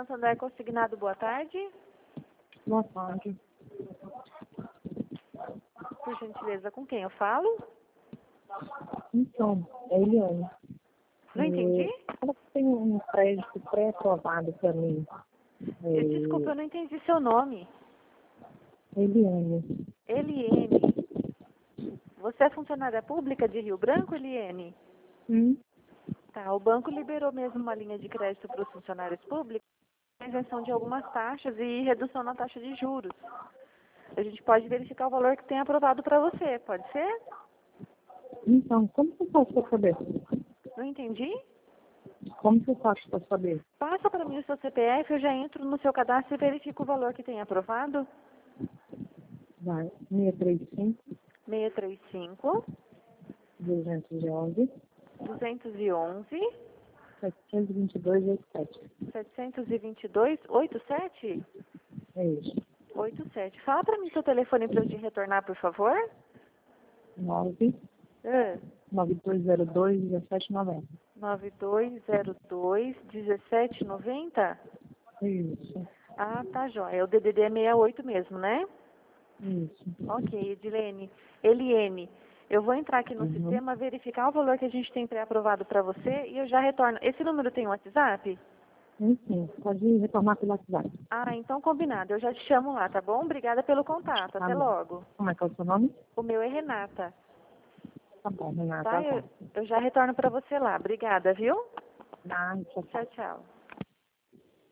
Santander Consignado, boa tarde. Boa tarde. Por gentileza, com quem eu falo? Então, é Eliane. Não entendi? Ela tem um crédito pré-aprovado para mim. Desculpa, eu não entendi seu nome. Eliane. Eliene. Você é funcionária pública de Rio Branco, Eliene? Tá, o banco liberou mesmo uma linha de crédito para os funcionários públicos, com isenção de algumas taxas e redução na taxa de juros. A gente pode verificar o valor que tem aprovado para você, pode ser? Então, como que eu faço para saber? Não entendi? Como que eu faço para saber? Passa para mim o seu CPF, eu já entro no seu cadastro e verifico o valor que tem aprovado. Vai, 635, 635 211, 211 722, 87. 722 87? É isso. 87. Fala para mim seu telefone para eu te retornar, por favor. 9 Ah, 9202, 1790. 9202 1790? Isso. Ah, tá jóia. O DDD é 68 mesmo, né? Isso. Ok, Edilene. Eliene, eu vou entrar aqui no sistema, verificar o valor que a gente tem pré-aprovado para você e eu já retorno. Esse número tem WhatsApp? Sim, pode retornar pelo WhatsApp. Ah, então combinado. Eu já te chamo lá, tá bom? Obrigada pelo contato. Tá Até bom. logo. Como é que é o seu nome? O meu é Renata. Tá bom, Renata. Tá? Eu já retorno para você lá. Obrigada, viu? Tchau, tchau. Tchau, tchau.